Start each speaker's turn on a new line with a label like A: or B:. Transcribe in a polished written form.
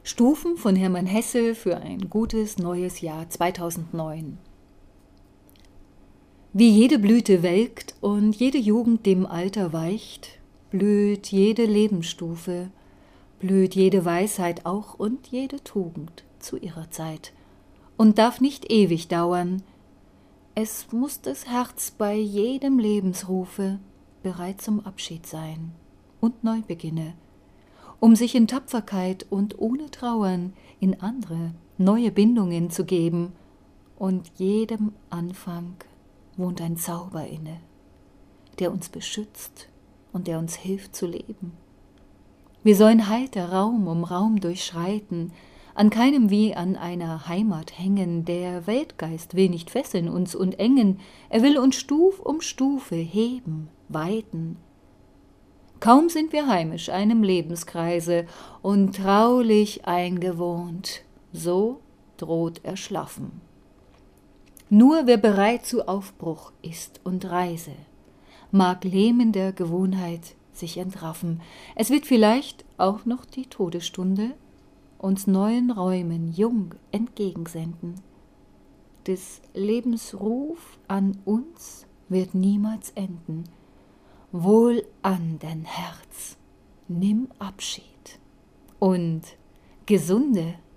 A: Stufen von Hermann Hesse für ein gutes neues Jahr 2009. Wie jede Blüte welkt und jede Jugend dem Alter weicht, blüht jede Lebensstufe, blüht jede Weisheit auch und jede Tugend zu ihrer Zeit und darf nicht ewig dauern. Es muß das Herz bei jedem Lebensrufe bereit zum Abschied sein und neu beginne, um sich in Tapferkeit und ohne Trauern in andere, neue Bindungen zu geben, und jedem Anfang wohnt ein Zauber inne, der uns beschützt und der uns hilft zu leben. Wir sollen heiter Raum um Raum durchschreiten, an keinem wie an einer Heimat hängen, der Weltgeist will nicht fesseln uns und engen, er will uns Stuf um Stufe heben, weiten. Kaum sind wir heimisch einem Lebenskreise und traulich eingewohnt, so droht Erschlaffen. Nur wer bereit zu Aufbruch ist und Reise, mag lähmender Gewohnheit sich entraffen. Es wird vielleicht auch noch die Todesstunde uns neuen Räumen jung entgegensenden. Des Lebens Ruf an uns wird niemals enden. Wohl an dein Herz, nimm Abschied und gesunde